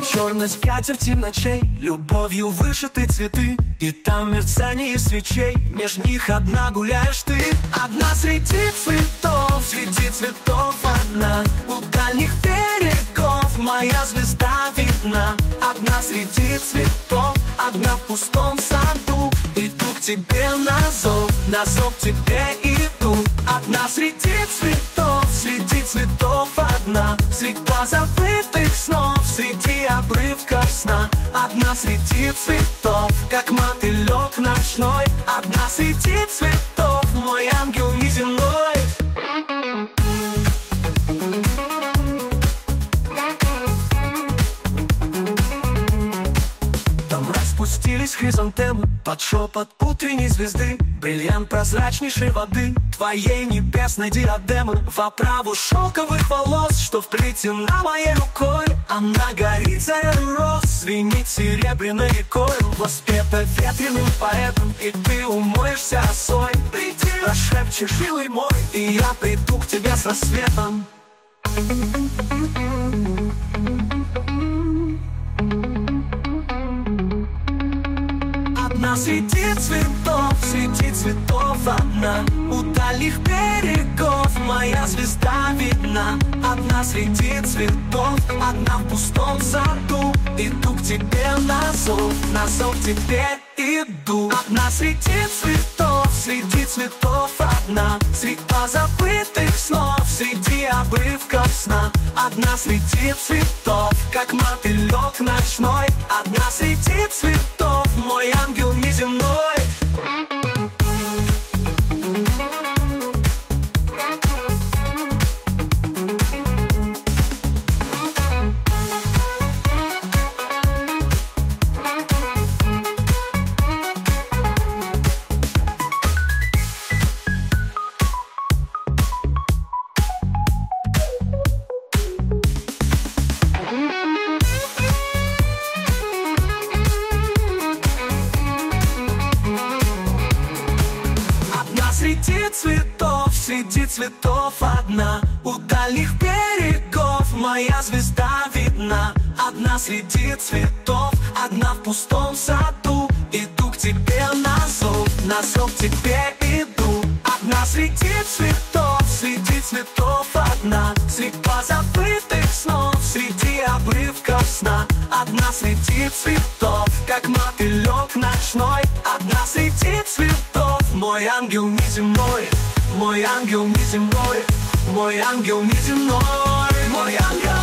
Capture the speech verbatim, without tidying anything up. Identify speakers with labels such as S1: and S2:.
S1: черной скатерти ночей, любовью вышиты цветы, и там мерцание свечей, меж них одна гуляешь ты. Одна среди цветов, среди цветов одна, у дальних берегов моя звезда видна. Одна среди цветов, одна в пустом саду, иду к тебе на зов, на зов тебе иду. Одна среди цветов, среди цветов одна, среди позабытых снов, среди обрывков сна. Одна среди цветов, как мотылек ночной. Одна среди цветов, мой ангел неземной. Там распустились хризантемы под шепот утренней звезды, бриллиант прозрачнейшей воды, твоей небесной диадемы. В оправу шелковых волос, что вплетена моей рукой, она горит зарей роз, звенит серебряной рекой, воспета ветреным поэтом, и ты умоешься росой. Приди, прошепчешь, милый мой, и я приду к тебе с рассветом. Одна среди цветов, среди цветов одна, у дальних берегов моя звезда видна. Одна среди цветов, одна в пустом саду, иду к тебе на зов, на зов тебе иду. Одна среди цветов, среди цветов одна, среди позабытых снов, среди обрывков сна. Одна среди цветов, как мотылек ночной. Одна среди цветов, мой ангел неземной. Среди цветов, среди цветов одна, у дальних берегов моя звезда видна. Одна среди цветов, одна в пустом саду, иду к тебе на зов, на зов тебе иду. Одна среди цветов, среди цветов одна, среди позабытых снов, среди обрывков сна. Одна среди цветов, как мотылек ночной. Одна среди цветов, мой ангел неземной, мой ангел неземной, мой ангел неземной, мой ангел.